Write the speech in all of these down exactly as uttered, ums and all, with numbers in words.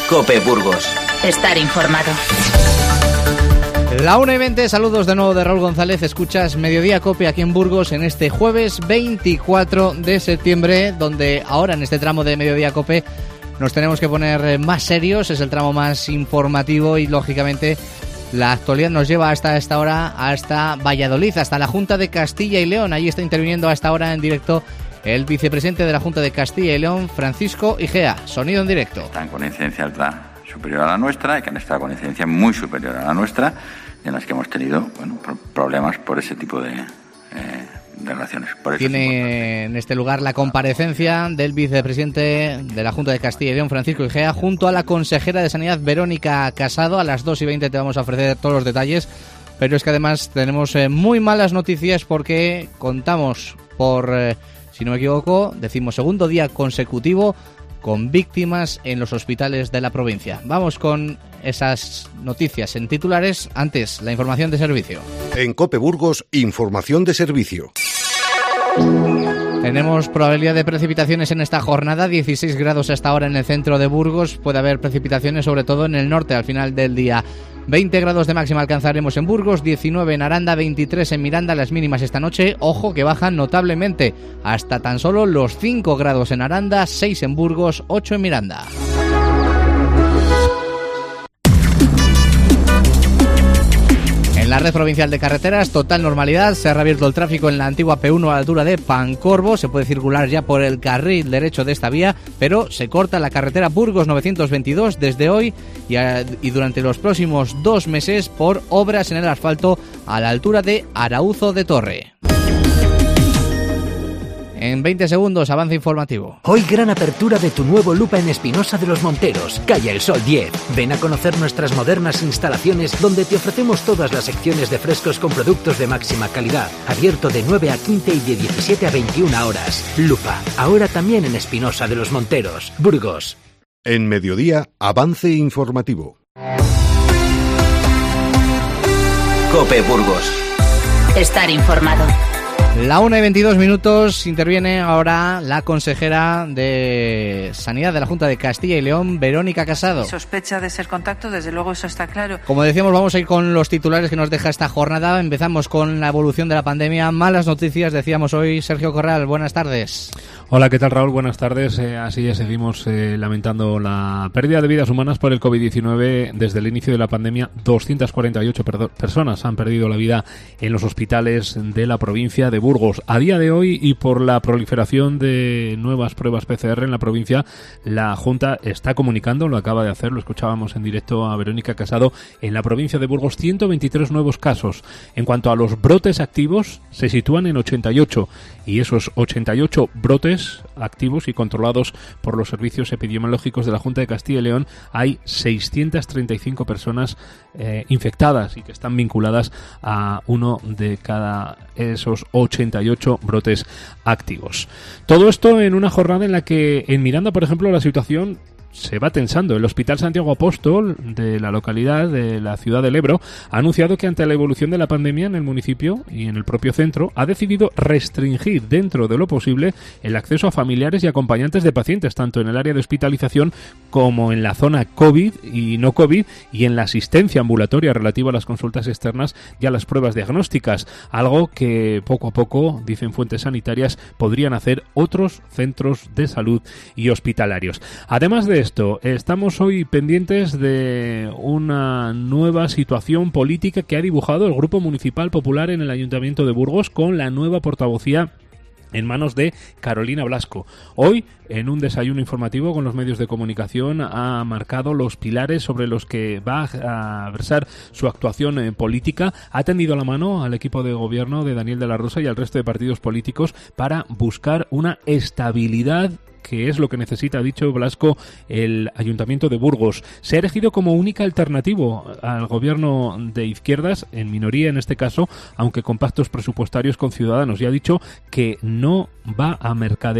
COPE Burgos. Estar informado. La una y veinte, saludos de nuevo de Raúl González. Escuchas Mediodía COPE aquí en Burgos en este jueves veinticuatro de septiembre, donde ahora en este tramo de Mediodía COPE nos tenemos que poner más serios. Es el tramo más informativo y lógicamente la actualidad nos lleva hasta esta hora, hasta Valladolid, hasta la Junta de Castilla y León. Allí está interviniendo a esta hora en directo el vicepresidente de la Junta de Castilla y León, Francisco Igea. Sonido en directo. Están con incidencia alta superior a la nuestra y que han estado con incidencia muy superior a la nuestra, en las que hemos tenido bueno, problemas por ese tipo de, eh, de relaciones. Por eso Tiene en este lugar la comparecencia del vicepresidente de la Junta de Castilla y León, Francisco Igea, junto a la consejera de Sanidad, Verónica Casado. A las dos y veinte te vamos a ofrecer todos los detalles, pero es que además tenemos eh, muy malas noticias porque contamos por, eh, si no me equivoco, decimosegundo día consecutivo con víctimas en los hospitales de la provincia. Vamos con esas noticias en titulares. Antes, la información de servicio. En COPE Burgos, información de servicio. Tenemos probabilidad de precipitaciones en esta jornada, dieciséis grados hasta ahora en el centro de Burgos. Puede haber precipitaciones sobre todo en el norte al final del día. veinte grados de máxima alcanzaremos en Burgos, diecinueve en Aranda, veintitrés en Miranda. Las mínimas esta noche, ojo que bajan notablemente, hasta tan solo los cinco grados en Aranda, seis en Burgos, ocho en Miranda. En la red provincial de carreteras, total normalidad. Se ha reabierto el tráfico en la antigua P uno a la altura de Pancorbo. Se puede circular ya por el carril derecho de esta vía, pero se corta la carretera Burgos novecientos veintidós desde hoy y, a, y durante los próximos dos meses por obras en el asfalto a la altura de Arauzo de Torre. En veinte segundos, avance informativo. Hoy gran apertura de tu nuevo Lupa en Espinosa de los Monteros, calle El Sol diez. Ven a conocer nuestras modernas instalaciones donde te ofrecemos todas las secciones de frescos con productos de máxima calidad. Abierto de nueve a quince y de diecisiete a veintiuna horas. Lupa, ahora también en Espinosa de los Monteros, Burgos. En Mediodía, avance informativo. COPE Burgos. Estar informado. La una y veintidós minutos, interviene ahora la consejera de Sanidad de la Junta de Castilla y León, Verónica Casado. Sospecha de ser contacto, desde luego eso está claro. Como decíamos, vamos a ir con los titulares que nos deja esta jornada. Empezamos con la evolución de la pandemia. Malas noticias, decíamos hoy. Sergio Corral, buenas tardes. Hola, ¿qué tal, Raúl? Buenas tardes. Eh, así es, seguimos eh, lamentando la pérdida de vidas humanas por el covid diecinueve. Desde el inicio de la pandemia, doscientas cuarenta y ocho per- personas han perdido la vida en los hospitales de la provincia de Burgos. A día de hoy, y por la proliferación de nuevas pruebas P C R en la provincia, la Junta está comunicando, lo acaba de hacer, lo escuchábamos en directo a Verónica Casado, en la provincia de Burgos, ciento veintitrés nuevos casos. En cuanto a los brotes activos, se sitúan en ochenta y ocho, y esos ochenta y ocho brotes activos y controlados por los servicios epidemiológicos de la Junta de Castilla y León, hay seiscientas treinta y cinco personas eh, infectadas y que están vinculadas a uno de cada esos ochenta y ocho brotes activos. Todo esto en una jornada en la que en Miranda, por ejemplo, la situación se va tensando. El Hospital Santiago Apóstol de la localidad de la ciudad del Ebro ha anunciado que ante la evolución de la pandemia en el municipio y en el propio centro ha decidido restringir dentro de lo posible el acceso a familiares y acompañantes de pacientes, tanto en el área de hospitalización como en la zona COVID y no COVID y en la asistencia ambulatoria relativa a las consultas externas y a las pruebas diagnósticas, algo que poco a poco, dicen fuentes sanitarias, podrían hacer otros centros de salud y hospitalarios. Además de esto, estamos hoy pendientes de una nueva situación política que ha dibujado el Grupo Municipal Popular en el Ayuntamiento de Burgos con la nueva portavocía en manos de Carolina Blasco. Hoy, en un desayuno informativo con los medios de comunicación, ha marcado los pilares sobre los que va a versar su actuación eh, política. Ha tendido la mano al equipo de gobierno de Daniel de la Rosa y al resto de partidos políticos para buscar una estabilidad que es lo que necesita, ha dicho Blasco, el Ayuntamiento de Burgos. Se ha elegido como única alternativa al gobierno de izquierdas, en minoría en este caso, aunque con pactos presupuestarios con Ciudadanos, y ha dicho que no va a mercadear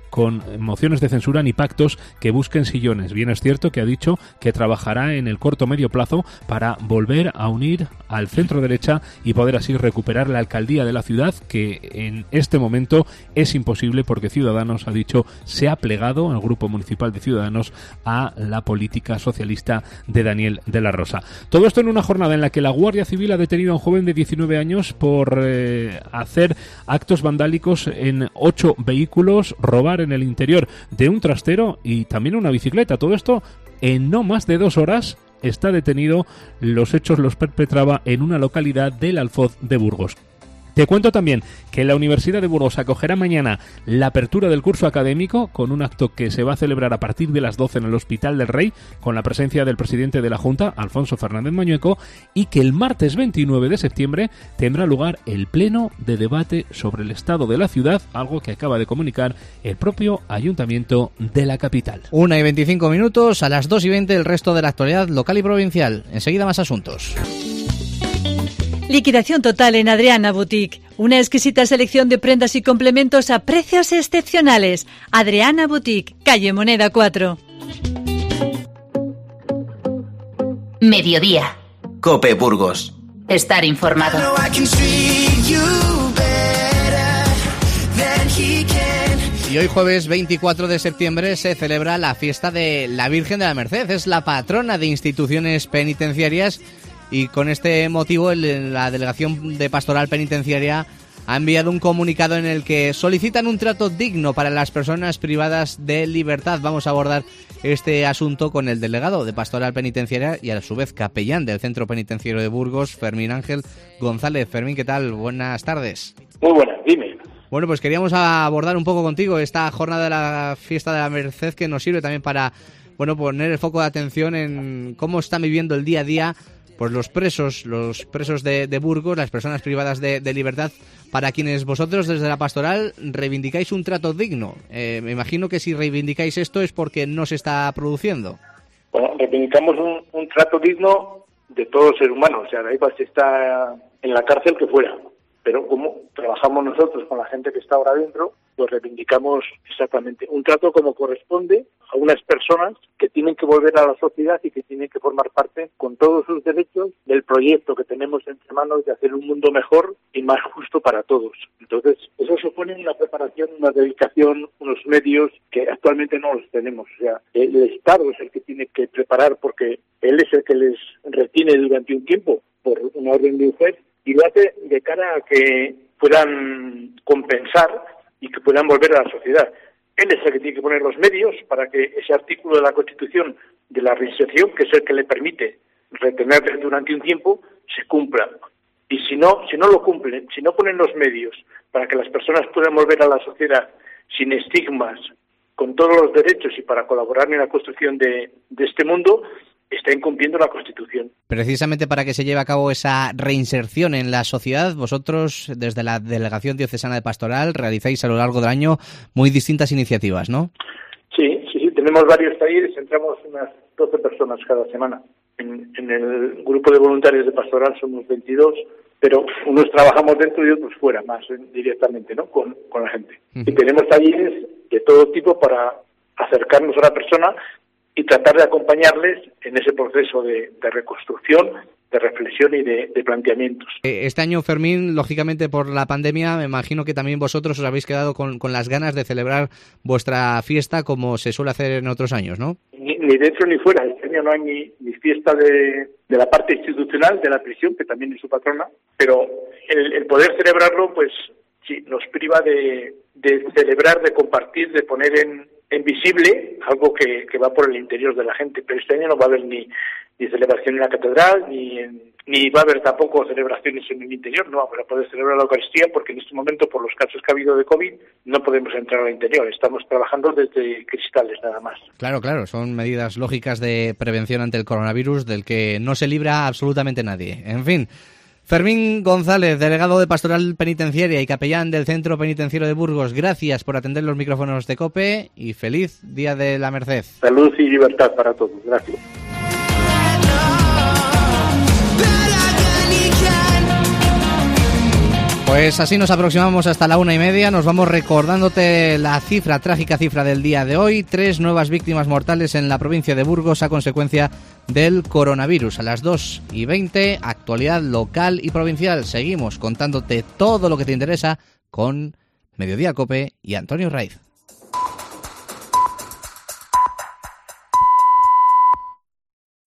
con mociones de censura ni pactos que busquen sillones. Bien es cierto que ha dicho que trabajará en el corto medio plazo para volver a unir al centro derecha y poder así recuperar la alcaldía de la ciudad, que en este momento es imposible porque Ciudadanos, ha dicho, se ha plegado al grupo municipal de Ciudadanos a la política socialista de Daniel de la Rosa. Todo esto en una jornada en la que la Guardia Civil ha detenido a un joven de diecinueve años por eh, hacer actos vandálicos en ocho vehículos, robar en el interior de un trastero y también una bicicleta. Todo esto en no más de dos horas. Está detenido. Los hechos los perpetraba en una localidad del Alfoz de Burgos. Te cuento también que la Universidad de Burgos acogerá mañana la apertura del curso académico con un acto que se va a celebrar a partir de las doce en el Hospital del Rey, con la presencia del presidente de la Junta, Alfonso Fernández Mañueco, y que el martes veintinueve de septiembre tendrá lugar el pleno de debate sobre el estado de la ciudad, algo que acaba de comunicar el propio Ayuntamiento de la capital. Una y veinticinco minutos, a las dos y veinte el resto de la actualidad local y provincial. Enseguida más asuntos. Liquidación total en Adriana Boutique. Una exquisita selección de prendas y complementos a precios excepcionales. Adriana Boutique, calle Moneda cuatro. Mediodía. COPE Burgos. Estar informado. Y hoy jueves veinticuatro de septiembre se celebra la fiesta de la Virgen de la Merced. Es la patrona de instituciones penitenciarias. Y con este motivo el, la Delegación de Pastoral Penitenciaria ha enviado un comunicado en el que solicitan un trato digno para las personas privadas de libertad. Vamos a abordar este asunto con el delegado de Pastoral Penitenciaria y a su vez capellán del Centro Penitenciario de Burgos, Fermín Ángel González. Fermín, ¿qué tal? Buenas tardes. Muy buenas, dime. Bueno, pues queríamos abordar un poco contigo esta jornada de la Fiesta de la Merced, que nos sirve también para, bueno, poner el foco de atención en cómo están viviendo el día a día pues los presos, los presos de, de Burgos, las personas privadas de, de libertad, para quienes vosotros desde la pastoral reivindicáis un trato digno. Eh, me imagino que si reivindicáis esto es porque no se está produciendo. Bueno, reivindicamos un, un trato digno de todo ser humano, o sea, da igual si está en la cárcel que fuera, pero como trabajamos nosotros con la gente que está ahora dentro, pues reivindicamos exactamente un trato como corresponde a unas personas que tienen que volver a la sociedad y que tienen que formar parte con todos sus derechos del proyecto que tenemos entre manos de hacer un mundo mejor y más justo para todos. Entonces, eso supone una preparación, una dedicación, unos medios que actualmente no los tenemos. O sea, el Estado es el que tiene que preparar porque él es el que les retiene durante un tiempo por una orden de un juez y lo hace de cara a que puedan compensar y que puedan volver a la sociedad. Él es el que tiene que poner los medios para que ese artículo de la Constitución de la reinserción, que es el que le permite retenerles durante un tiempo, se cumpla. Y si no, si no lo cumplen, si no ponen los medios para que las personas puedan volver a la sociedad sin estigmas, con todos los derechos y para colaborar en la construcción de, de este mundo, está incumpliendo la Constitución. Precisamente para que se lleve a cabo esa reinserción en la sociedad, vosotros, desde la Delegación Diocesana de Pastoral, realizáis a lo largo del año muy distintas iniciativas, ¿no? Sí, sí, sí, tenemos varios talleres, entramos unas doce personas cada semana. En, en el grupo de voluntarios de Pastoral somos veintidós, pero unos trabajamos dentro y otros fuera, más directamente, ¿no?, con, con la gente. Uh-huh. Y tenemos talleres de todo tipo para acercarnos a la persona y tratar de acompañarles en ese proceso de, de reconstrucción, de reflexión y de, de planteamientos. Este año, Fermín, lógicamente por la pandemia, me imagino que también vosotros os habéis quedado con, con las ganas de celebrar vuestra fiesta como se suele hacer en otros años, ¿no? Ni, ni dentro ni fuera. Este año no hay ni, ni fiesta de, de la parte institucional de la prisión, que también es su patrona, pero el, el poder celebrarlo, pues sí, nos priva de, de celebrar, de compartir, de poner en en visible, algo que, que va por el interior de la gente, pero este año no va a haber ni, ni celebración en la catedral, ni en, ni va a haber tampoco celebraciones en el interior, no vamos a poder celebrar la Eucaristía porque en este momento, por los casos que ha habido de COVID, no podemos entrar al interior, estamos trabajando desde cristales nada más. Claro, claro, son medidas lógicas de prevención ante el coronavirus del que no se libra absolutamente nadie. En fin, Fermín González, delegado de Pastoral Penitenciaria y capellán del Centro Penitenciario de Burgos, gracias por atender los micrófonos de COPE y feliz Día de la Merced. Salud y libertad para todos. Gracias. Pues así nos aproximamos hasta la una y media. Nos vamos recordándote la cifra, trágica cifra del día de hoy. Tres nuevas víctimas mortales en la provincia de Burgos a consecuencia del coronavirus. A las dos y veinte, actualidad local y provincial. Seguimos contándote todo lo que te interesa con Mediodía Cope y Antonio Raiz.